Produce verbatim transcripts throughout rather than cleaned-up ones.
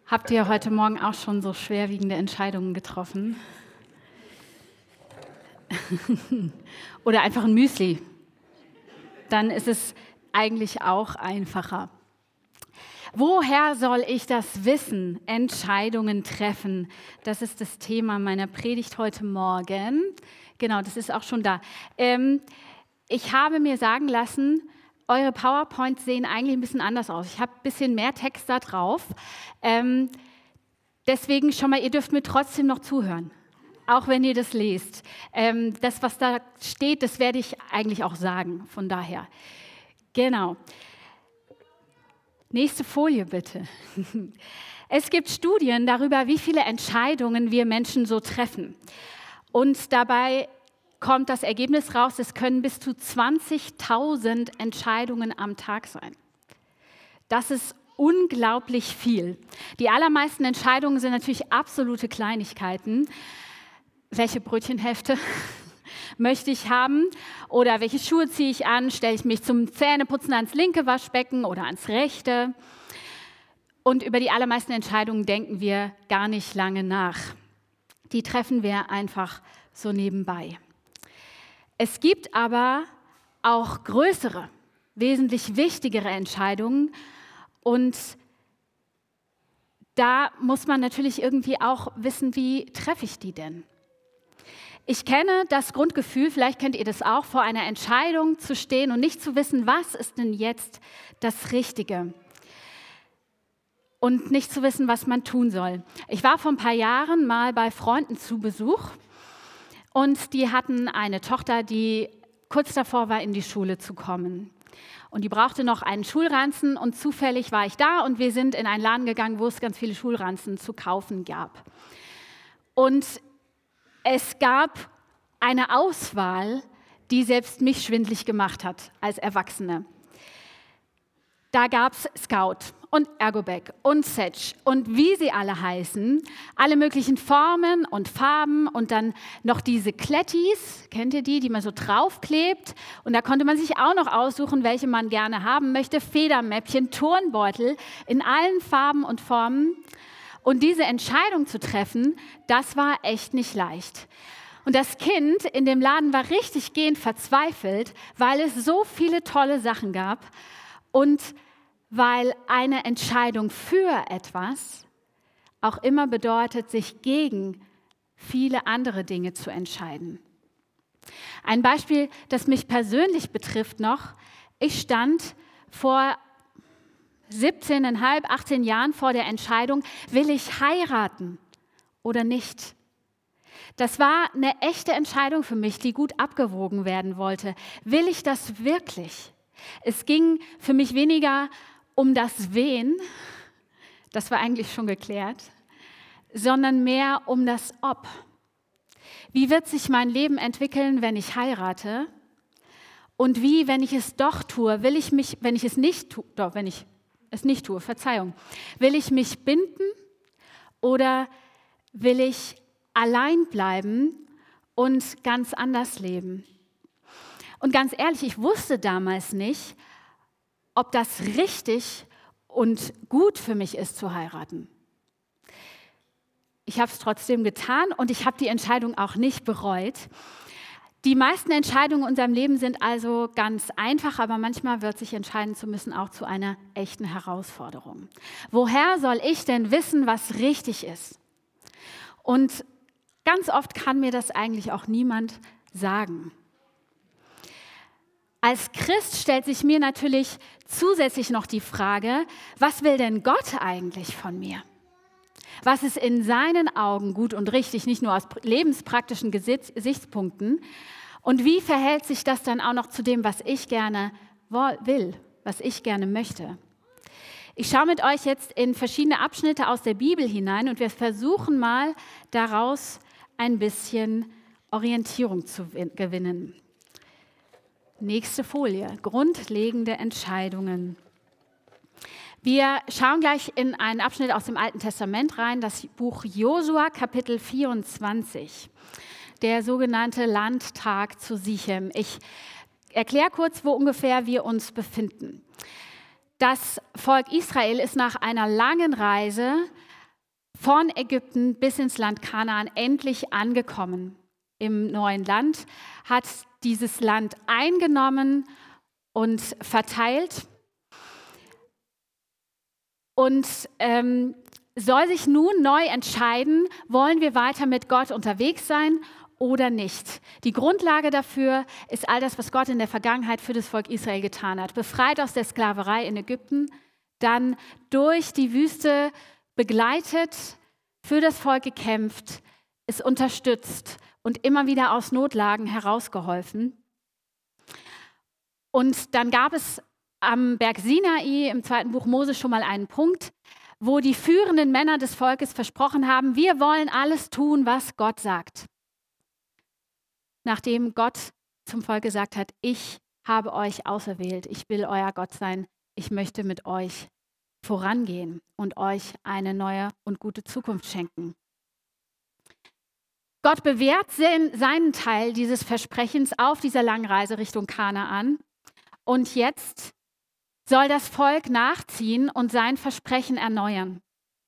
Habt ihr heute Morgen auch schon so schwerwiegende Entscheidungen getroffen? Oder einfach ein Müsli? Dann ist es eigentlich auch einfacher. Woher soll ich das wissen? Entscheidungen treffen. Das ist das Thema meiner Predigt heute Morgen. Genau, das ist auch schon da. Ähm, ich habe mir sagen lassen, eure PowerPoints sehen eigentlich ein bisschen anders aus. Ich habe ein bisschen mehr Text da drauf. Ähm, deswegen schon mal, ihr dürft mir trotzdem noch zuhören, auch wenn ihr das lest. Ähm, das, was da steht, das werde ich eigentlich auch sagen. Von daher, genau. Nächste Folie bitte. Es gibt Studien darüber, wie viele Entscheidungen wir Menschen so treffen. Und dabei kommt das Ergebnis raus, es können bis zu zwanzigtausend Entscheidungen am Tag sein. Das ist unglaublich viel. Die allermeisten Entscheidungen sind natürlich absolute Kleinigkeiten. Welche Brötchenhälfte möchte ich haben? Oder welche Schuhe ziehe ich an? Stelle ich mich zum Zähneputzen ans linke Waschbecken oder ans rechte? Und über die allermeisten Entscheidungen denken wir gar nicht lange nach. Die treffen wir einfach so nebenbei. Es gibt aber auch größere, wesentlich wichtigere Entscheidungen und da muss man natürlich irgendwie auch wissen, wie treffe ich die denn? Ich kenne das Grundgefühl, vielleicht kennt ihr das auch, vor einer Entscheidung zu stehen und nicht zu wissen, was ist denn jetzt das Richtige und nicht zu wissen, was man tun soll. Ich war vor ein paar Jahren mal bei Freunden zu Besuch. Und die hatten eine Tochter, die kurz davor war, in die Schule zu kommen. Und die brauchte noch einen Schulranzen und zufällig war ich da und wir sind in einen Laden gegangen, wo es ganz viele Schulranzen zu kaufen gab. Und es gab eine Auswahl, die selbst mich schwindelig gemacht hat als Erwachsene. Da gab es Scout und Ergobag und Setch und wie sie alle heißen, alle möglichen Formen und Farben und dann noch diese Klettis, kennt ihr die, die man so draufklebt? Und da konnte man sich auch noch aussuchen, welche man gerne haben möchte, Federmäppchen, Turnbeutel in allen Farben und Formen. Und diese Entscheidung zu treffen, das war echt nicht leicht. Und das Kind in dem Laden war richtig gehend verzweifelt, weil es so viele tolle Sachen gab und weil eine Entscheidung für etwas auch immer bedeutet, sich gegen viele andere Dinge zu entscheiden. Ein Beispiel, das mich persönlich betrifft noch, ich stand vor siebzehn Komma fünf, achtzehn Jahren vor der Entscheidung, will ich heiraten oder nicht? Das war eine echte Entscheidung für mich, die gut abgewogen werden wollte. Will ich das wirklich? Es ging für mich weniger um das Wen, das war eigentlich schon geklärt, sondern mehr um das Ob. Wie wird sich mein Leben entwickeln, wenn ich heirate? Und wie, wenn ich es doch tue, will ich mich, wenn ich es nicht tue, doch, wenn ich es nicht tue, Verzeihung, will ich mich binden oder will ich allein bleiben und ganz anders leben? Und ganz ehrlich, ich wusste damals nicht, ob das richtig und gut für mich ist, zu heiraten. Ich habe es trotzdem getan und ich habe die Entscheidung auch nicht bereut. Die meisten Entscheidungen in unserem Leben sind also ganz einfach, aber manchmal wird sich entscheiden zu müssen auch zu einer echten Herausforderung. Woher soll ich denn wissen, was richtig ist? Und ganz oft kann mir das eigentlich auch niemand sagen. Als Christ stellt sich mir natürlich zusätzlich noch die Frage, was will denn Gott eigentlich von mir? Was ist in seinen Augen gut und richtig, nicht nur aus lebenspraktischen Gesichtspunkten? Und wie verhält sich das dann auch noch zu dem, was ich gerne will, was ich gerne möchte? Ich schaue mit euch jetzt in verschiedene Abschnitte aus der Bibel hinein und wir versuchen mal daraus ein bisschen Orientierung zu gewinnen. Nächste Folie, grundlegende Entscheidungen. Wir schauen gleich in einen Abschnitt aus dem Alten Testament rein, das Buch Josua, Kapitel vierundzwanzig, der sogenannte Landtag zu Sichem. Ich erkläre kurz, wo ungefähr wir uns befinden. Das Volk Israel ist nach einer langen Reise von Ägypten bis ins Land Kanaan endlich angekommen im neuen Land, hat dieses Land eingenommen und verteilt und ähm, soll sich nun neu entscheiden, wollen wir weiter mit Gott unterwegs sein oder nicht. Die Grundlage dafür ist all das, was Gott in der Vergangenheit für das Volk Israel getan hat. Befreit aus der Sklaverei in Ägypten, dann durch die Wüste begleitet, für das Volk gekämpft, es unterstützt und immer wieder aus Notlagen herausgeholfen. Und dann gab es am Berg Sinai im zweiten Buch Mose schon mal einen Punkt, wo die führenden Männer des Volkes versprochen haben, wir wollen alles tun, was Gott sagt. Nachdem Gott zum Volk gesagt hat, ich habe euch auserwählt, ich will euer Gott sein, ich möchte mit euch vorangehen und euch eine neue und gute Zukunft schenken. Gott bewährt seinen Teil dieses Versprechens auf dieser langen Reise Richtung Kanaan und jetzt soll das Volk nachziehen und sein Versprechen erneuern.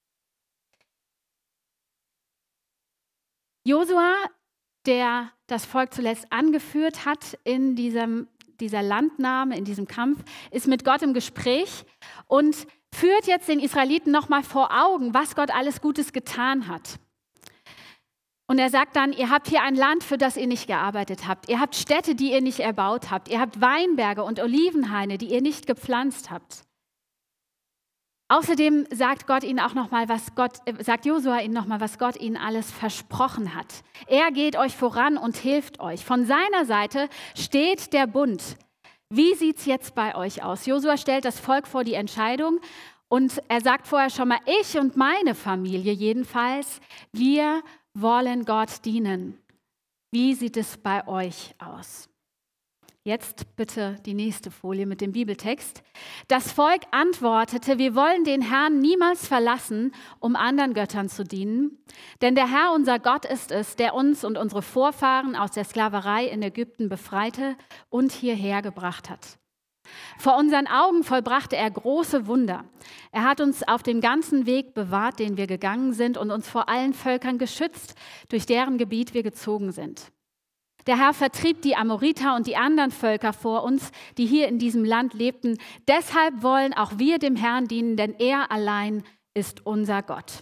Josua, der das Volk zuletzt angeführt hat in diesem, dieser Landnahme, in diesem Kampf, ist mit Gott im Gespräch und führt jetzt den Israeliten nochmal vor Augen, was Gott alles Gutes getan hat. Und er sagt dann, ihr habt hier ein Land, für das ihr nicht gearbeitet habt. Ihr habt Städte, die ihr nicht erbaut habt. Ihr habt Weinberge und Olivenhaine, die ihr nicht gepflanzt habt. Außerdem sagt Gott ihnen auch noch mal, was Gott, äh, sagt Josua ihnen nochmal, was Gott ihnen alles versprochen hat. Er geht euch voran und hilft euch. Von seiner Seite steht der Bund. Wie sieht es jetzt bei euch aus? Josua stellt das Volk vor die Entscheidung und er sagt vorher schon mal, ich und meine Familie jedenfalls, wir wollen Gott dienen. Wie sieht es bei euch aus? Jetzt bitte die nächste Folie mit dem Bibeltext. Das Volk antwortete, wir wollen den Herrn niemals verlassen, um anderen Göttern zu dienen. Denn der Herr, unser Gott, ist es, der uns und unsere Vorfahren aus der Sklaverei in Ägypten befreite und hierher gebracht hat. Vor unseren Augen vollbrachte er große Wunder. Er hat uns auf dem ganzen Weg bewahrt, den wir gegangen sind, und uns vor allen Völkern geschützt, durch deren Gebiet wir gezogen sind. Der Herr vertrieb die Amoriter und die anderen Völker vor uns, die hier in diesem Land lebten. Deshalb wollen auch wir dem Herrn dienen, denn er allein ist unser Gott.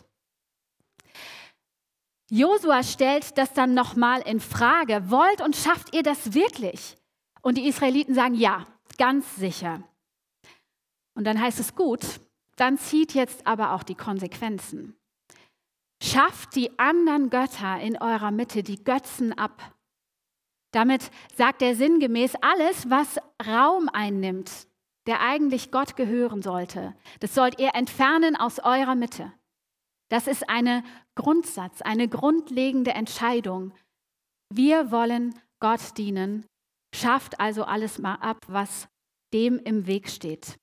Josua stellt das dann nochmal in Frage. Wollt und schafft ihr das wirklich? Und die Israeliten sagen, ja, ganz sicher. Und dann heißt es, gut, dann zieht jetzt aber auch die Konsequenzen. Schafft die anderen Götter in eurer Mitte, die Götzen, ab. Damit sagt er sinngemäß, alles, was Raum einnimmt, der eigentlich Gott gehören sollte, das sollt ihr entfernen aus eurer Mitte. Das ist ein Grundsatz, eine grundlegende Entscheidung. Wir wollen Gott dienen. Schafft also alles mal ab, was dem im Weg steht.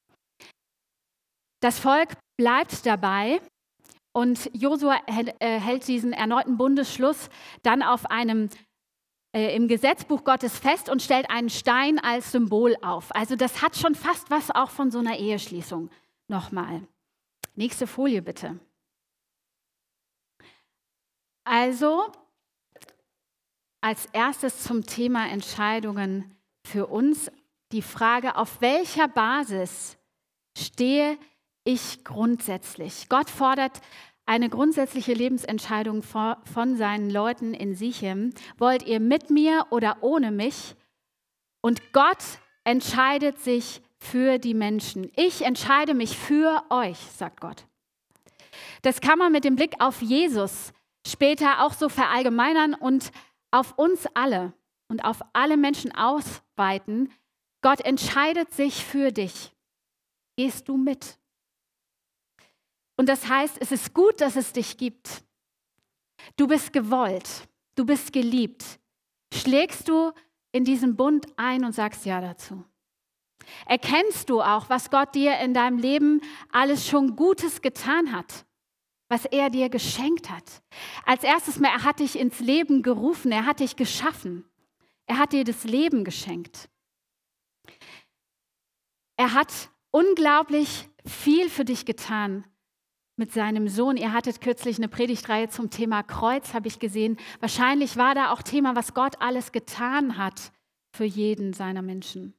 Das Volk bleibt dabei und Josua hält diesen erneuten Bundesschluss dann auf einem äh, im Gesetzbuch Gottes fest und stellt einen Stein als Symbol auf. Also das hat schon fast was auch von so einer Eheschließung. Nochmal. Nächste Folie bitte. Also als erstes zum Thema Entscheidungen für uns die Frage, auf welcher Basis stehe ich grundsätzlich? Gott fordert eine grundsätzliche Lebensentscheidung von seinen Leuten in Sichem. Wollt ihr mit mir oder ohne mich? Und Gott entscheidet sich für die Menschen. Ich entscheide mich für euch, sagt Gott. Das kann man mit dem Blick auf Jesus später auch so verallgemeinern und auf uns alle und auf alle Menschen ausweiten. Gott entscheidet sich für dich. Gehst du mit? Und das heißt, es ist gut, dass es dich gibt. Du bist gewollt, du bist geliebt. Schlägst du in diesen Bund ein und sagst Ja dazu? Erkennst du auch, was Gott dir in deinem Leben alles schon Gutes getan hat? Was er dir geschenkt hat? Als erstes mal, er hat dich ins Leben gerufen, er hat dich geschaffen. Er hat dir das Leben geschenkt. Er hat unglaublich viel für dich getan. mit seinem Sohn. Ihr hattet kürzlich eine Predigtreihe zum Thema Kreuz, habe ich gesehen. Wahrscheinlich war da auch Thema, was Gott alles getan hat für jeden seiner Menschen.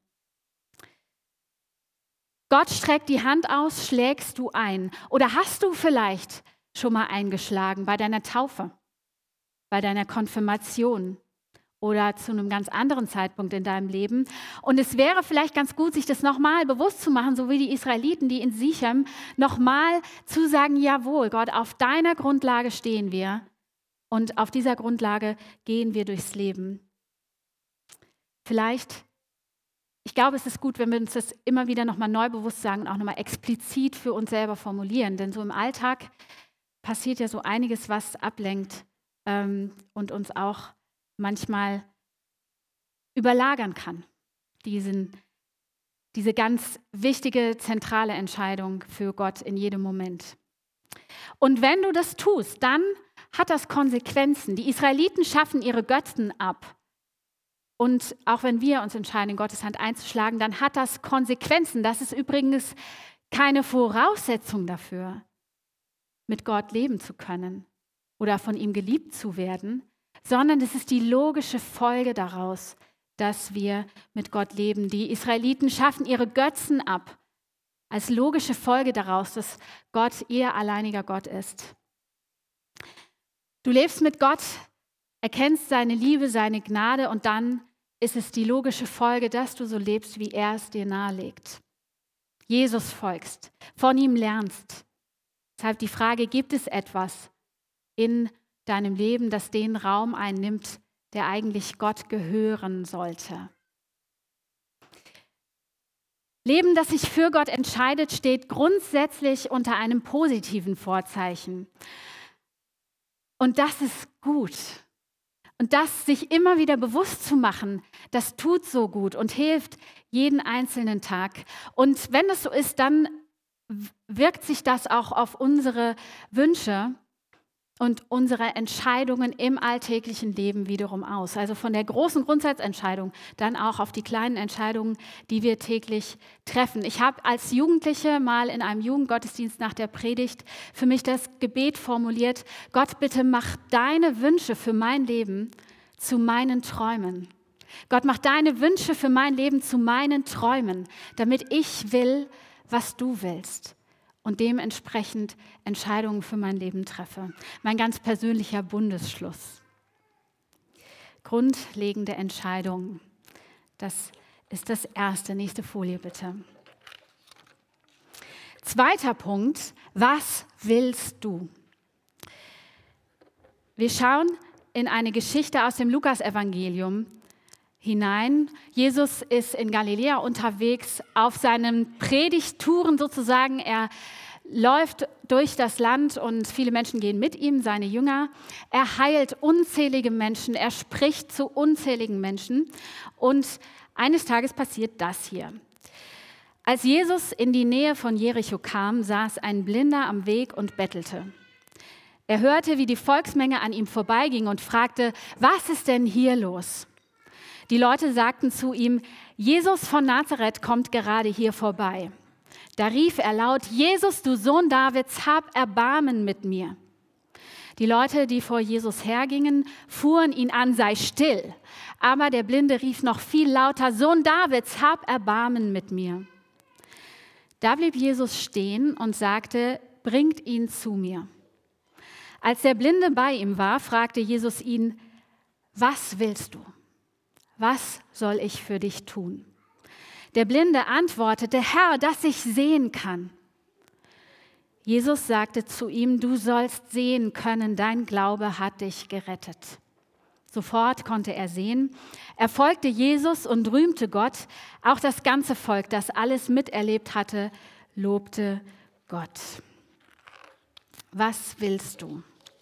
Gott streckt die Hand aus, schlägst du ein. Oder hast du vielleicht schon mal eingeschlagen bei deiner Taufe, bei deiner Konfirmation oder zu einem ganz anderen Zeitpunkt in deinem Leben? Und es wäre vielleicht ganz gut, sich das nochmal bewusst zu machen, so wie die Israeliten, die in Sichem, nochmal zu sagen, jawohl, Gott, auf deiner Grundlage stehen wir und auf dieser Grundlage gehen wir durchs Leben. Vielleicht Ich glaube, es ist gut, wenn wir uns das immer wieder nochmal neu bewusst sagen und auch nochmal explizit für uns selber formulieren. Denn so im Alltag passiert ja so einiges, was ablenkt ähm, und uns auch manchmal überlagern kann. Diesen, diese ganz wichtige, zentrale Entscheidung für Gott in jedem Moment. Und wenn du das tust, dann hat das Konsequenzen. Die Israeliten schaffen ihre Götzen ab. Und auch wenn wir uns entscheiden, in Gottes Hand einzuschlagen, dann hat das Konsequenzen. Das ist übrigens keine Voraussetzung dafür, mit Gott leben zu können oder von ihm geliebt zu werden, sondern es ist die logische Folge daraus, dass wir mit Gott leben. Die Israeliten schaffen ihre Götzen ab, als logische Folge daraus, dass Gott ihr alleiniger Gott ist. Du lebst mit Gott, erkennst seine Liebe, seine Gnade und dann ist es die logische Folge, dass du so lebst, wie er es dir nahelegt. Jesus folgst, von ihm lernst. Deshalb die Frage, gibt es etwas in deinem Leben, das den Raum einnimmt, der eigentlich Gott gehören sollte? Leben, das sich für Gott entscheidet, steht grundsätzlich unter einem positiven Vorzeichen. Und das ist gut. Und das sich immer wieder bewusst zu machen, das tut so gut und hilft jeden einzelnen Tag. Und wenn das so ist, dann wirkt sich das auch auf unsere Wünsche und unsere Entscheidungen im alltäglichen Leben wiederum aus. Also von der großen Grundsatzentscheidung dann auch auf die kleinen Entscheidungen, die wir täglich treffen. Ich habe als Jugendliche mal in einem Jugendgottesdienst nach der Predigt für mich das Gebet formuliert: Gott, bitte mach deine Wünsche für mein Leben zu meinen Träumen. Gott, mach deine Wünsche für mein Leben zu meinen Träumen, damit ich will, was du willst. Und dementsprechend Entscheidungen für mein Leben treffe. Mein ganz persönlicher Bundesschluss. Grundlegende Entscheidungen. Das ist das Erste. Nächste Folie bitte. Zweiter Punkt. Was willst du? Wir schauen in eine Geschichte aus dem Lukasevangelium hinein. Jesus ist in Galiläa unterwegs auf seinen Predigttouren sozusagen. Er läuft durch das Land und viele Menschen gehen mit ihm, seine Jünger. Er heilt unzählige Menschen, er spricht zu unzähligen Menschen. Und eines Tages passiert das hier. Als Jesus in die Nähe von Jericho kam, saß ein Blinder am Weg und bettelte. Er hörte, wie die Volksmenge an ihm vorbeiging und fragte: Was ist denn hier los? Die Leute sagten zu ihm: Jesus von Nazareth kommt gerade hier vorbei. Da rief er laut: Jesus, du Sohn Davids, hab Erbarmen mit mir. Die Leute, die vor Jesus hergingen, fuhren ihn an: Sei still. Aber der Blinde rief noch viel lauter: Sohn Davids, hab Erbarmen mit mir. Da blieb Jesus stehen und sagte: Bringt ihn zu mir. Als der Blinde bei ihm war, fragte Jesus ihn: Was willst du? Was soll ich für dich tun? Der Blinde antwortete: Herr, dass ich sehen kann. Jesus sagte zu ihm: Du sollst sehen können, dein Glaube hat dich gerettet. Sofort konnte er sehen. Er folgte Jesus und rühmte Gott. Auch das ganze Volk, das alles miterlebt hatte, lobte Gott. Was willst du?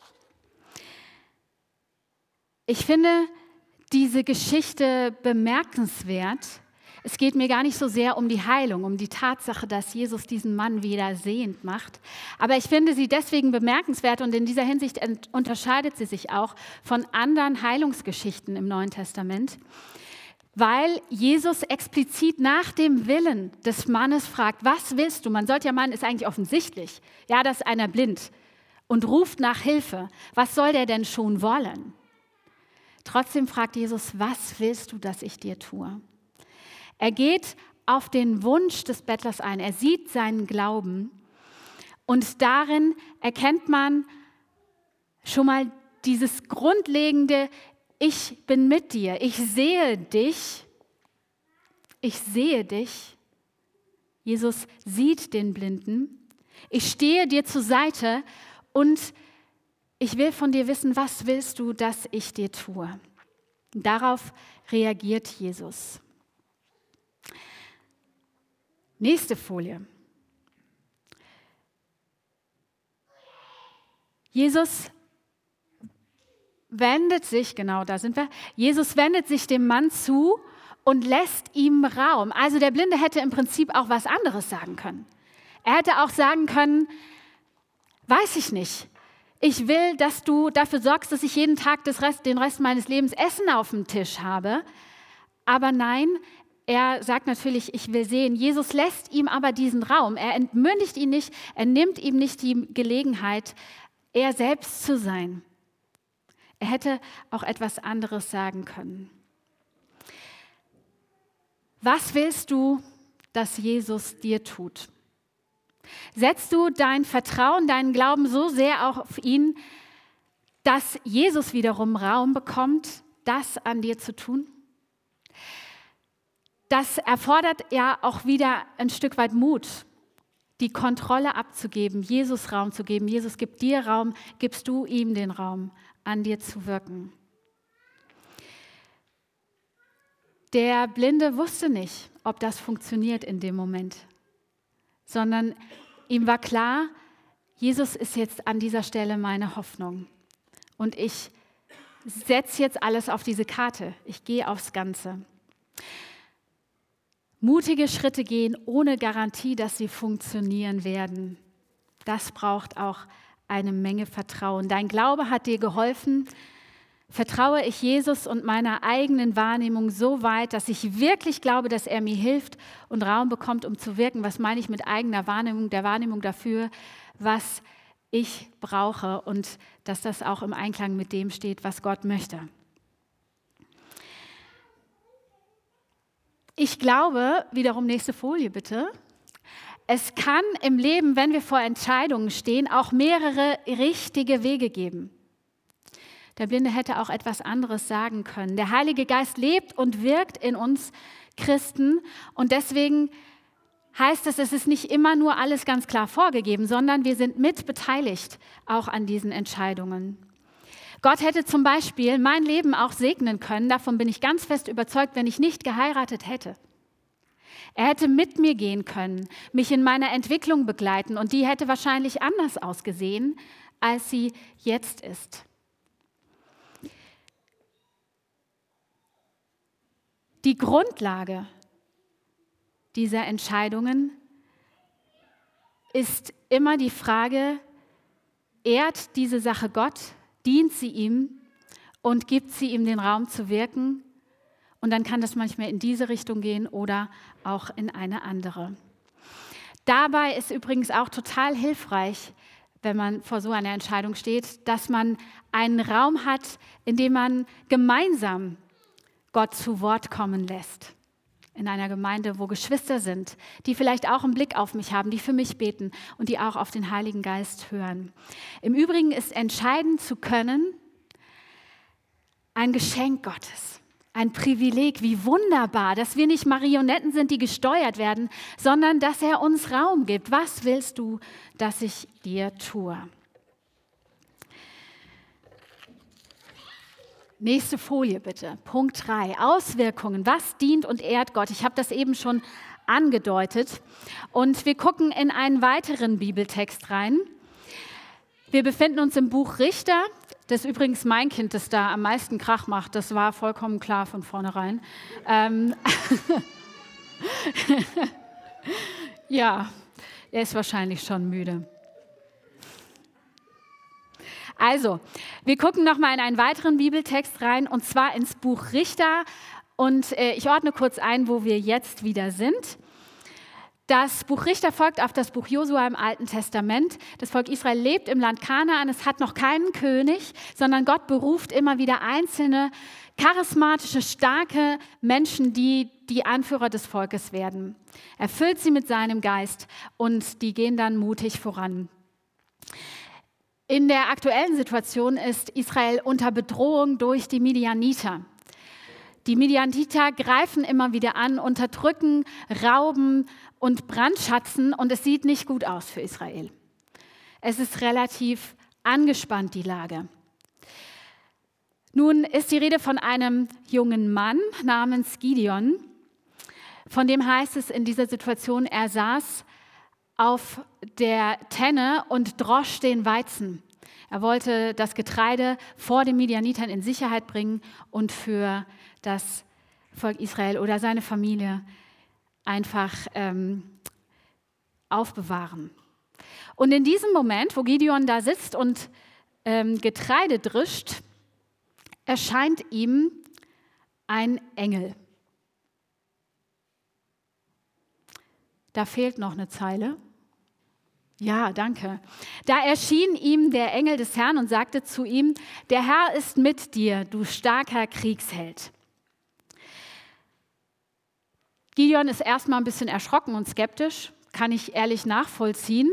Ich finde diese Geschichte bemerkenswert. Es geht mir gar nicht so sehr um die Heilung, um die Tatsache, dass Jesus diesen Mann wieder sehend macht. Aber ich finde sie deswegen bemerkenswert und in dieser Hinsicht unterscheidet sie sich auch von anderen Heilungsgeschichten im Neuen Testament. weil Jesus explizit nach dem Willen des Mannes fragt, was willst du? Man sollte ja meinen, ist eigentlich offensichtlich. Ja, da ist einer blind und ruft nach Hilfe. Was soll der denn schon wollen? Trotzdem fragt Jesus, was willst du, dass ich dir tue? Er geht auf den Wunsch des Bettlers ein. Er sieht seinen Glauben und darin erkennt man schon mal dieses grundlegende, ich bin mit dir, ich sehe dich, ich sehe dich. Jesus sieht den Blinden, ich stehe dir zur Seite und ich will von dir wissen, was willst du, dass ich dir tue? Darauf reagiert Jesus. Nächste Folie. Jesus wendet sich, genau da sind wir, Jesus wendet sich dem Mann zu und lässt ihm Raum. Also der Blinde hätte im Prinzip auch was anderes sagen können. Er hätte auch sagen können, weiß ich nicht, ich will, dass du dafür sorgst, dass ich jeden Tag das Rest, den Rest meines Lebens Essen auf dem Tisch habe. Aber nein, er sagt natürlich, ich will sehen. Jesus lässt ihm aber diesen Raum. Er entmündigt ihn nicht, er nimmt ihm nicht die Gelegenheit, er selbst zu sein. Er hätte auch etwas anderes sagen können. Was willst du, dass Jesus dir tut? Setzt du dein Vertrauen, deinen Glauben so sehr auch auf ihn, dass Jesus wiederum Raum bekommt, das an dir zu tun? Das erfordert ja auch wieder ein Stück weit Mut, die Kontrolle abzugeben, Jesus Raum zu geben. Jesus gibt dir Raum, gibst du ihm den Raum, an dir zu wirken. Der Blinde wusste nicht, ob das funktioniert in dem Moment, sondern ihm war klar, Jesus ist jetzt an dieser Stelle meine Hoffnung. Und ich setze jetzt alles auf diese Karte. Ich gehe aufs Ganze. Mutige Schritte gehen ohne Garantie, dass sie funktionieren werden. Das braucht auch eine Menge Vertrauen. Dein Glaube hat dir geholfen. Vertraue ich Jesus und meiner eigenen Wahrnehmung so weit, dass ich wirklich glaube, dass er mir hilft und Raum bekommt, um zu wirken. Was meine ich mit eigener Wahrnehmung? Der Wahrnehmung dafür, was ich brauche und dass das auch im Einklang mit dem steht, was Gott möchte. Ich glaube, wiederum nächste Folie bitte, es kann im Leben, wenn wir vor Entscheidungen stehen, auch mehrere richtige Wege geben. Der Blinde hätte auch etwas anderes sagen können. Der Heilige Geist lebt und wirkt in uns Christen und deswegen heißt es, es ist nicht immer nur alles ganz klar vorgegeben, sondern wir sind mitbeteiligt auch an diesen Entscheidungen. Gott hätte zum Beispiel mein Leben auch segnen können, davon bin ich ganz fest überzeugt, wenn ich nicht geheiratet hätte. Er hätte mit mir gehen können, mich in meiner Entwicklung begleiten und die hätte wahrscheinlich anders ausgesehen, als sie jetzt ist. Die Grundlage dieser Entscheidungen ist immer die Frage, ehrt diese Sache Gott, dient sie ihm und gibt sie ihm den Raum zu wirken? Und dann kann das manchmal in diese Richtung gehen oder auch in eine andere. Dabei ist übrigens auch total hilfreich, wenn man vor so einer Entscheidung steht, dass man einen Raum hat, in dem man gemeinsam Gott zu Wort kommen lässt. In einer Gemeinde, wo Geschwister sind, die vielleicht auch einen Blick auf mich haben, die für mich beten und die auch auf den Heiligen Geist hören. Im Übrigen ist entscheiden zu können ein Geschenk Gottes, ein Privileg. Wie wunderbar, dass wir nicht Marionetten sind, die gesteuert werden, sondern dass er uns Raum gibt. Was willst du, dass ich dir tue? Nächste Folie bitte, Punkt drei, Auswirkungen. Was dient und ehrt Gott? Ich habe das eben schon angedeutet. Und wir gucken in einen weiteren Bibeltext rein. Wir befinden uns im Buch Richter. Das ist übrigens mein Kind, das da am meisten Krach macht. Das war vollkommen klar von vornherein. Ähm ja, er ist wahrscheinlich schon müde. Also, wir gucken noch mal in einen weiteren Bibeltext rein, und zwar ins Buch Richter. Und äh, ich ordne kurz ein, wo wir jetzt wieder sind. Das Buch Richter folgt auf das Buch Josua im Alten Testament. Das Volk Israel lebt im Land Kanaan. Es hat noch keinen König, sondern Gott beruft immer wieder einzelne charismatische, starke Menschen, die die Anführer des Volkes werden. Er füllt sie mit seinem Geist und die gehen dann mutig voran. In der aktuellen Situation ist Israel unter Bedrohung durch die Midianiter. Die Midianiter greifen immer wieder an, unterdrücken, rauben und brandschatzen und es sieht nicht gut aus für Israel. Es ist relativ angespannt, die Lage. Nun ist die Rede von einem jungen Mann namens Gideon, von dem heißt es in dieser Situation, er saß auf der Tenne und drosch den Weizen. Er wollte das Getreide vor den Midianitern in Sicherheit bringen und für das Volk Israel oder seine Familie einfach ähm, aufbewahren. Und in diesem Moment, wo Gideon da sitzt und ähm, Getreide drischt, erscheint ihm ein Engel. Da fehlt noch eine Zeile. Ja, danke. Da erschien ihm der Engel des Herrn und sagte zu ihm, der Herr ist mit dir, du starker Kriegsheld. Gideon ist erstmal ein bisschen erschrocken und skeptisch, kann ich ehrlich nachvollziehen.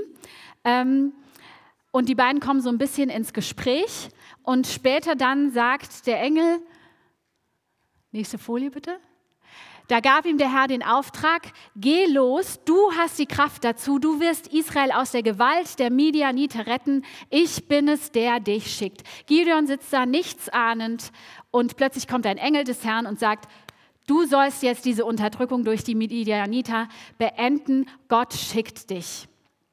Und die beiden kommen so ein bisschen ins Gespräch und später dann sagt der Engel, nächste Folie bitte. Da gab ihm der Herr den Auftrag, geh los, du hast die Kraft dazu, du wirst Israel aus der Gewalt der Midianiter retten, ich bin es, der dich schickt. Gideon sitzt da nichtsahnend und plötzlich kommt ein Engel des Herrn und sagt, du sollst jetzt diese Unterdrückung durch die Midianiter beenden, Gott schickt dich.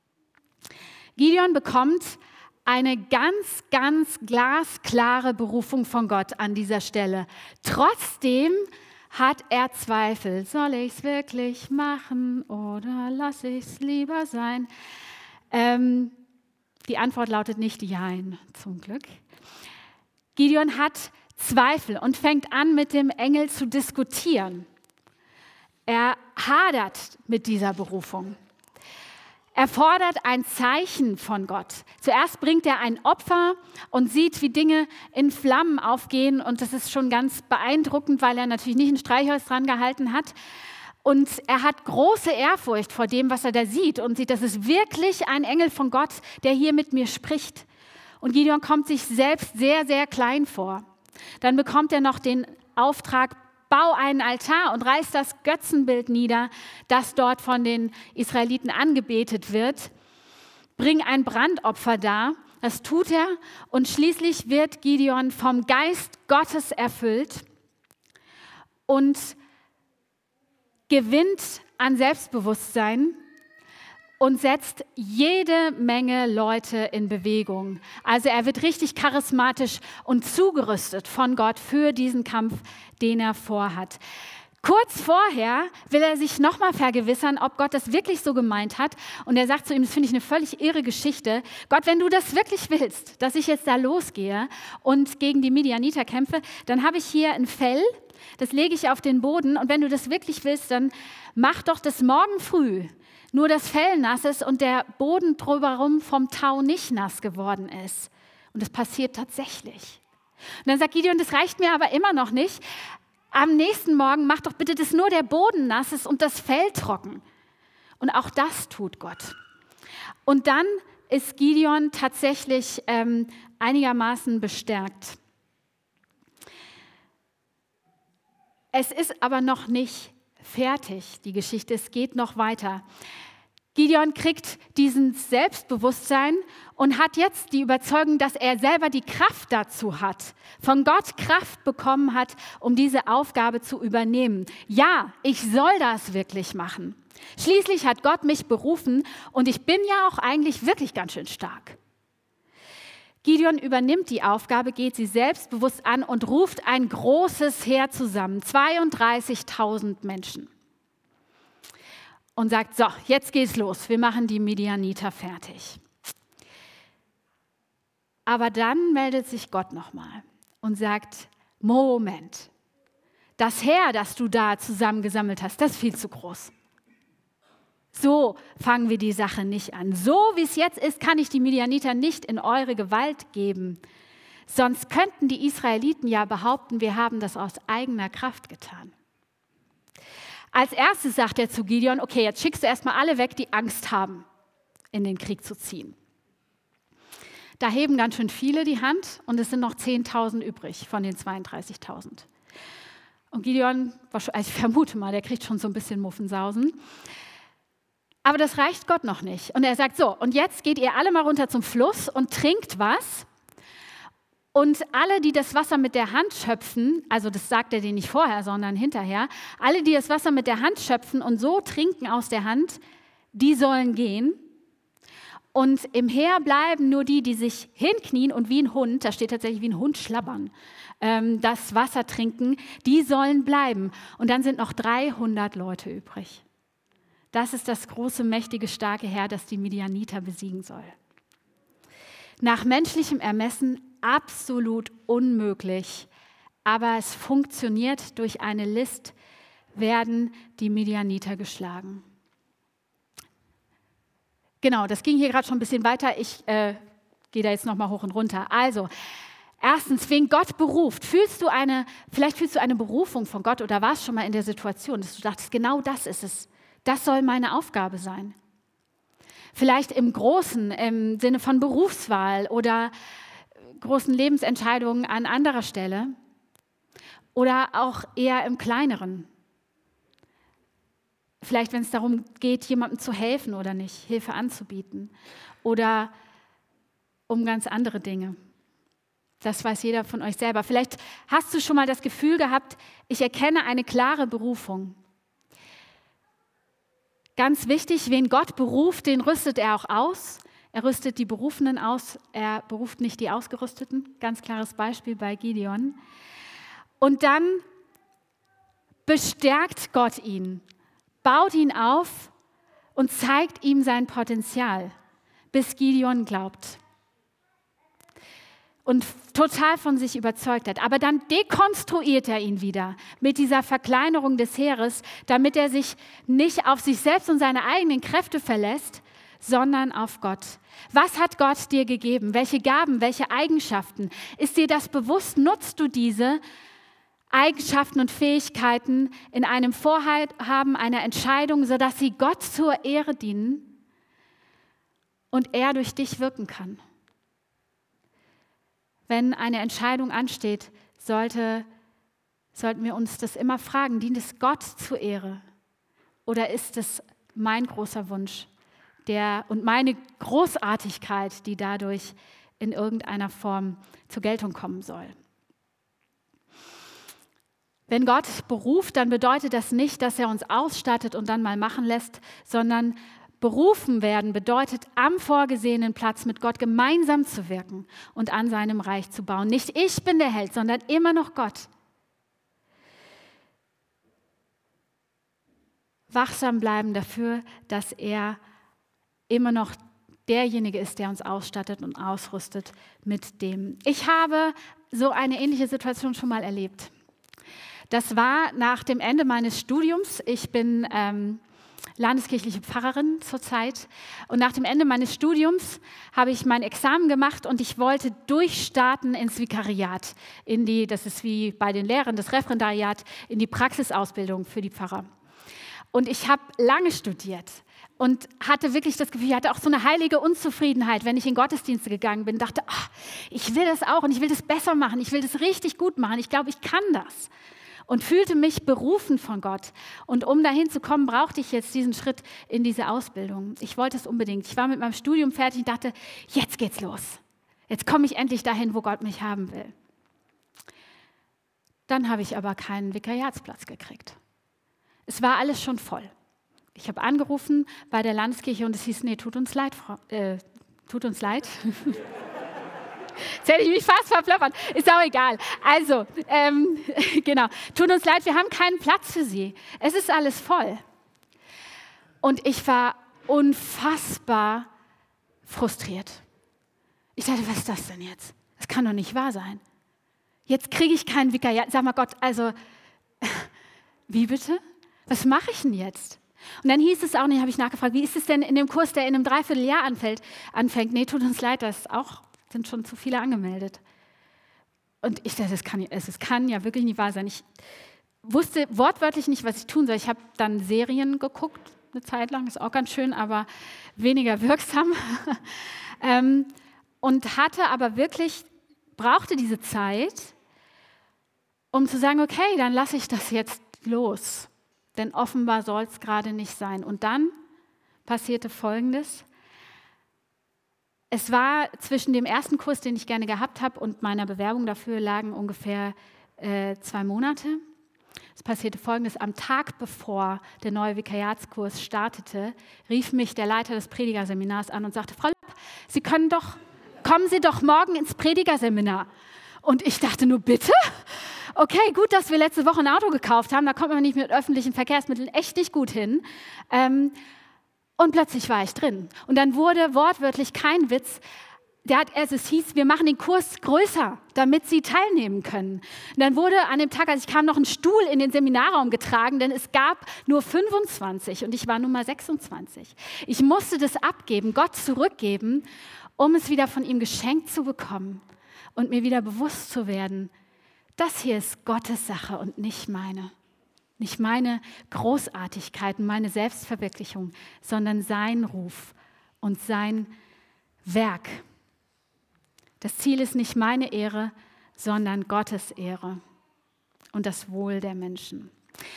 Gideon bekommt eine ganz, ganz glasklare Berufung von Gott an dieser Stelle. Trotzdem hat er Zweifel. Soll ich es wirklich machen oder lasse ich es lieber sein? Ähm, die Antwort lautet nicht Jein, zum Glück. Gideon hat Zweifel und fängt an, mit dem Engel zu diskutieren. Er hadert mit dieser Berufung. Er fordert ein Zeichen von Gott. Zuerst bringt er ein Opfer und sieht, wie Dinge in Flammen aufgehen. Und das ist schon ganz beeindruckend, weil er natürlich nicht ein Streichholz dran gehalten hat. Und er hat große Ehrfurcht vor dem, was er da sieht. Und sieht, das ist wirklich ein Engel von Gott, der hier mit mir spricht. Und Gideon kommt sich selbst sehr, sehr klein vor. Dann bekommt er noch den Auftrag, bau einen Altar und reiß das Götzenbild nieder, das dort von den Israeliten angebetet wird. Bring ein Brandopfer dar. Das tut er. Und schließlich wird Gideon vom Geist Gottes erfüllt und gewinnt an Selbstbewusstsein und setzt jede Menge Leute in Bewegung. Also er wird richtig charismatisch und zugerüstet von Gott für diesen Kampf, den er vorhat. Kurz vorher will er sich nochmal vergewissern, ob Gott das wirklich so gemeint hat. Und er sagt zu ihm, das finde ich eine völlig irre Geschichte. Gott, wenn du das wirklich willst, dass ich jetzt da losgehe und gegen die Midianiter kämpfe, dann habe ich hier ein Fell, das lege ich auf den Boden. Und wenn du das wirklich willst, dann mach doch das morgen früh. Nur das Fell nass ist und der Boden drumherum vom Tau nicht nass geworden ist. Und das passiert tatsächlich. Und dann sagt Gideon, das reicht mir aber immer noch nicht. Am nächsten Morgen mach doch bitte, dass nur der Boden nass ist und das Fell trocken. Und auch das tut Gott. Und dann ist Gideon tatsächlich ähm, einigermaßen bestärkt. Es ist aber noch nicht fertig, die Geschichte, es geht noch weiter. Gideon kriegt diesen Selbstbewusstsein und hat jetzt die Überzeugung, dass er selber die Kraft dazu hat, von Gott Kraft bekommen hat, um diese Aufgabe zu übernehmen. Ja, ich soll das wirklich machen. Schließlich hat Gott mich berufen und ich bin ja auch eigentlich wirklich ganz schön stark. Gideon übernimmt die Aufgabe, geht sie selbstbewusst an und ruft ein großes Heer zusammen, zweiunddreißigtausend Menschen. Und sagt, so, jetzt geht's los, wir machen die Midianiter fertig. Aber dann meldet sich Gott nochmal und sagt, Moment, das Heer, das du da zusammengesammelt hast, das ist viel zu groß. So fangen wir die Sache nicht an. So wie es jetzt ist, kann ich die Midianiter nicht in eure Gewalt geben. Sonst könnten die Israeliten ja behaupten, wir haben das aus eigener Kraft getan. Als erstes sagt er zu Gideon, okay, jetzt schickst du erstmal alle weg, die Angst haben, in den Krieg zu ziehen. Da heben ganz schön viele die Hand und es sind noch zehntausend übrig von den zweiunddreißigtausend. Und Gideon, also ich vermute mal, der kriegt schon so ein bisschen Muffensausen. Aber das reicht Gott noch nicht. Und er sagt so, und jetzt geht ihr alle mal runter zum Fluss und trinkt was. Und alle, die das Wasser mit der Hand schöpfen, also das sagt er denen nicht vorher, sondern hinterher, alle, die das Wasser mit der Hand schöpfen und so trinken aus der Hand, die sollen gehen. Und im Heer bleiben nur die, die sich hinknien und wie ein Hund, da steht tatsächlich wie ein Hund schlabbern, ähm, das Wasser trinken, die sollen bleiben. Und dann sind noch dreihundert Leute übrig. Das ist das große, mächtige, starke Heer, das die Midianiter besiegen soll. Nach menschlichem Ermessen absolut unmöglich, aber es funktioniert. Durch eine List werden die Midianiter geschlagen. Genau, das ging hier gerade schon ein bisschen weiter. Ich äh, gehe da jetzt nochmal hoch und runter. Also, erstens, wen Gott beruft. Fühlst du eine, vielleicht fühlst du eine Berufung von Gott oder warst schon mal in der Situation, dass du dachtest, genau das ist es. Das soll meine Aufgabe sein. Vielleicht im Großen, im Sinne von Berufswahl oder großen Lebensentscheidungen an anderer Stelle oder auch eher im Kleineren. Vielleicht, wenn es darum geht, jemandem zu helfen oder nicht, Hilfe anzubieten oder um ganz andere Dinge. Das weiß jeder von euch selber. Vielleicht hast du schon mal das Gefühl gehabt, ich erkenne eine klare Berufung. Ganz wichtig, wen Gott beruft, den rüstet er auch aus. Er rüstet die Berufenen aus, er beruft nicht die Ausgerüsteten. Ganz klares Beispiel bei Gideon. Und dann bestärkt Gott ihn, baut ihn auf und zeigt ihm sein Potenzial, bis Gideon glaubt. Und total von sich überzeugt hat. Aber dann dekonstruiert er ihn wieder mit dieser Verkleinerung des Heeres, damit er sich nicht auf sich selbst und seine eigenen Kräfte verlässt, sondern auf Gott. Was hat Gott dir gegeben? Welche Gaben, welche Eigenschaften? Ist dir das bewusst? Nutzt du diese Eigenschaften und Fähigkeiten in einem Vorhaben, einer Entscheidung, sodass sie Gott zur Ehre dienen und er durch dich wirken kann? Wenn eine Entscheidung ansteht, sollte, sollten wir uns das immer fragen, dient es Gott zur Ehre? Oder ist es mein großer Wunsch der, und meine Großartigkeit, die dadurch in irgendeiner Form zur Geltung kommen soll? Wenn Gott beruft, dann bedeutet das nicht, dass er uns ausstattet und dann mal machen lässt, sondern berufen werden bedeutet, am vorgesehenen Platz mit Gott gemeinsam zu wirken und an seinem Reich zu bauen. Nicht ich bin der Held, sondern immer noch Gott. Wachsam bleiben dafür, dass er immer noch derjenige ist, der uns ausstattet und ausrüstet mit dem. Ich habe so eine ähnliche Situation schon mal erlebt. Das war nach dem Ende meines Studiums. Ich bin ähm, landeskirchliche Pfarrerin zurzeit. Und nach dem Ende meines Studiums habe ich mein Examen gemacht und ich wollte durchstarten ins Vikariat, in die, das ist wie bei den Lehrern, das Referendariat, in die Praxisausbildung für die Pfarrer. Und ich habe lange studiert und hatte wirklich das Gefühl, ich hatte auch so eine heilige Unzufriedenheit, wenn ich in Gottesdienste gegangen bin, dachte, ach, ich will das auch und ich will das besser machen, ich will das richtig gut machen, ich glaube, ich kann das. Und fühlte mich berufen von Gott. Und um dahin zu kommen, brauchte ich jetzt diesen Schritt in diese Ausbildung. Ich wollte es unbedingt. Ich war mit meinem Studium fertig und dachte, jetzt geht's los. Jetzt komme ich endlich dahin, wo Gott mich haben will. Dann habe ich aber keinen Vikariatsplatz gekriegt. Es war alles schon voll. Ich habe angerufen bei der Landeskirche und es hieß, nee, tut uns leid, Frau, äh, tut uns leid. Jetzt hätte ich mich fast verplappert. Ist auch egal. Also, ähm, genau. Tut uns leid, wir haben keinen Platz für Sie. Es ist alles voll. Und ich war unfassbar frustriert. Ich dachte, was ist das denn jetzt? Das kann doch nicht wahr sein. Jetzt kriege ich keinen Vikariat. Sag mal Gott, also, Wie bitte? Was mache ich denn jetzt? Und dann hieß es auch nicht, habe ich nachgefragt, wie ist es denn in dem Kurs, der in einem Dreivierteljahr anfällt, anfängt? Nee, tut uns leid, das auch, sind schon zu viele angemeldet. Und ich dachte, das kann, es kann ja wirklich nicht wahr sein. Ich wusste wortwörtlich nicht, was ich tun soll. Ich habe dann Serien geguckt, eine Zeit lang, ist auch ganz schön, aber weniger wirksam. ähm, und hatte aber wirklich, brauchte diese Zeit, um zu sagen, okay, dann lasse ich das jetzt los. Denn offenbar soll es gerade nicht sein. Und dann passierte Folgendes. Es war zwischen dem ersten Kurs, den ich gerne gehabt habe, und meiner Bewerbung dafür lagen ungefähr äh, zwei Monate. Es passierte Folgendes. Am Tag, bevor der neue Vikariatskurs startete, rief mich der Leiter des Predigerseminars an und sagte, Frau Lapp, Sie können doch, kommen Sie doch morgen ins Predigerseminar. Und ich dachte nur, bitte? Okay, gut, dass wir letzte Woche ein Auto gekauft haben, da kommt man nicht mit öffentlichen Verkehrsmitteln echt nicht gut hin. Ähm, und plötzlich war ich drin. Und dann wurde wortwörtlich, kein Witz, der hat, also es hieß, wir machen den Kurs größer, damit Sie teilnehmen können. Und dann wurde an dem Tag, als ich kam, noch ein Stuhl in den Seminarraum getragen, denn es gab nur fünfundzwanzig und ich war Nummer sechsundzwanzig. Ich musste das abgeben, Gott zurückgeben, um es wieder von ihm geschenkt zu bekommen und mir wieder bewusst zu werden, das hier ist Gottes Sache und nicht meine. Nicht meine Großartigkeiten, meine Selbstverwirklichung, sondern sein Ruf und sein Werk. Das Ziel ist nicht meine Ehre, sondern Gottes Ehre und das Wohl der Menschen.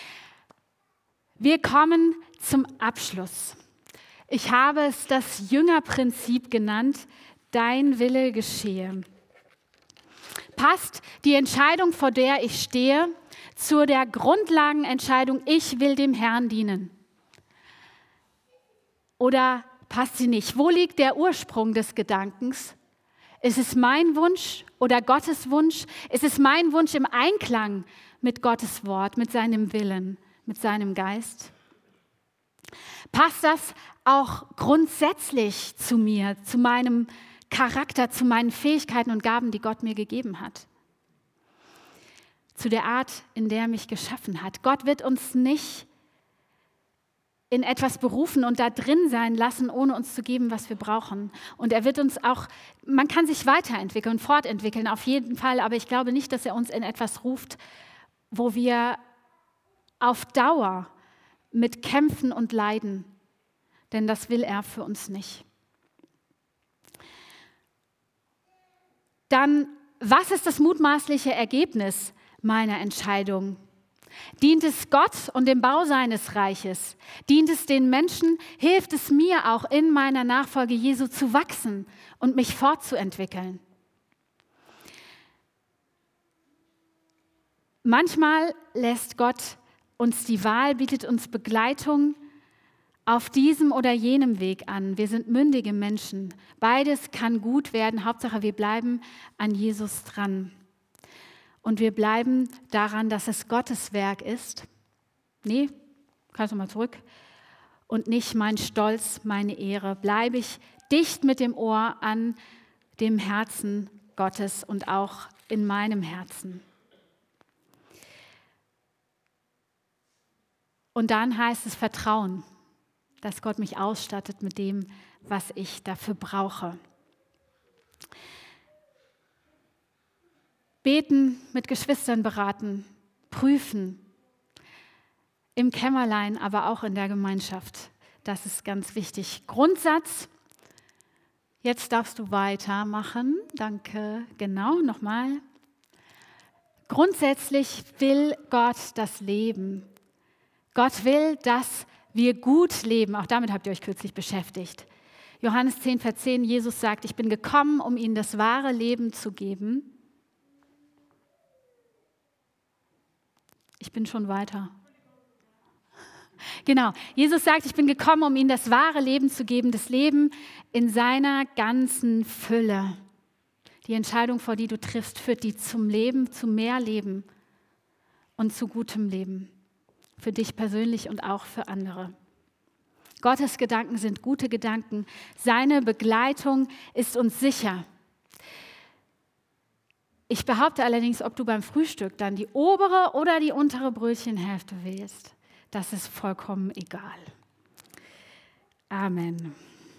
Wir kommen zum Abschluss. Ich habe es das Jüngerprinzip genannt, dein Wille geschehe. Passt die Entscheidung, vor der ich stehe, zu der Grundlagenentscheidung, ich will dem Herrn dienen? Oder passt sie nicht? Wo liegt der Ursprung des Gedankens? Ist es mein Wunsch oder Gottes Wunsch? Ist es mein Wunsch im Einklang mit Gottes Wort, mit seinem Willen, mit seinem Geist? Passt das auch grundsätzlich zu mir, zu meinem Charakter, zu meinen Fähigkeiten und Gaben, die Gott mir gegeben hat? Zu der Art, in der er mich geschaffen hat. Gott wird uns nicht in etwas berufen und da drin sein lassen, ohne uns zu geben, was wir brauchen. Und er wird uns auch, man kann sich weiterentwickeln, fortentwickeln, auf jeden Fall, aber ich glaube nicht, dass er uns in etwas ruft, wo wir auf Dauer mit kämpfen und leiden, denn das will er für uns nicht. Dann, was ist das mutmaßliche Ergebnis meiner Entscheidung? Dient es Gott und dem Bau seines Reiches? Dient es den Menschen? Hilft es mir auch in meiner Nachfolge Jesu zu wachsen und mich fortzuentwickeln? Manchmal lässt Gott uns die Wahl, bietet uns Begleitung auf diesem oder jenem Weg an. Wir sind mündige Menschen. Beides kann gut werden. Hauptsache, wir bleiben an Jesus dran. Und wir bleiben daran, dass es Gottes Werk ist. Nee, kannst du mal zurück. Und nicht mein Stolz, meine Ehre. Bleibe ich dicht mit dem Ohr an dem Herzen Gottes und auch in meinem Herzen. Und dann heißt es Vertrauen, dass Gott mich ausstattet mit dem, was ich dafür brauche. Beten, mit Geschwistern beraten, prüfen, im Kämmerlein, aber auch in der Gemeinschaft. Das ist ganz wichtig. Grundsatz, jetzt darfst du weitermachen. Danke, genau, nochmal. Grundsätzlich will Gott das Leben. Gott will, dass wir gut leben. Auch damit habt ihr euch kürzlich beschäftigt. Johannes zehn, Vers zehn, Jesus sagt, ich bin gekommen, um ihnen das wahre Leben zu geben. Ich bin schon weiter. Genau, Jesus sagt, ich bin gekommen, um ihnen das wahre Leben zu geben, das Leben in seiner ganzen Fülle. Die Entscheidung, vor die du triffst, führt die zum Leben, zu mehr Leben und zu gutem Leben. Für dich persönlich und auch für andere. Gottes Gedanken sind gute Gedanken. Seine Begleitung ist uns sicher. Ich behaupte allerdings, ob du beim Frühstück dann die obere oder die untere Brötchenhälfte wählst, das ist vollkommen egal. Amen.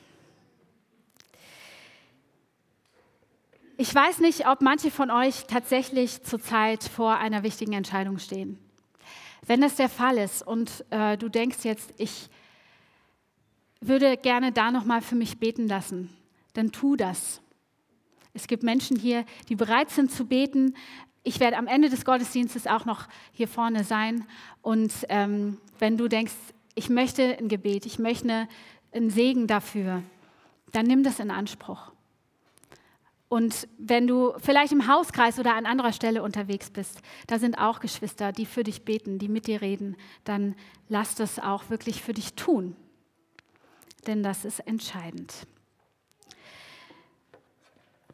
Ich weiß nicht, ob manche von euch tatsächlich zurzeit vor einer wichtigen Entscheidung stehen. Wenn das der Fall ist und äh, du denkst jetzt, ich würde gerne da nochmal für mich beten lassen, dann tu das. Es gibt Menschen hier, die bereit sind zu beten. Ich werde am Ende des Gottesdienstes auch noch hier vorne sein. Und ähm, wenn du denkst, ich möchte ein Gebet, ich möchte einen Segen dafür, dann nimm das in Anspruch. Und wenn du vielleicht im Hauskreis oder an anderer Stelle unterwegs bist, da sind auch Geschwister, die für dich beten, die mit dir reden, dann lass das auch wirklich für dich tun. Denn das ist entscheidend.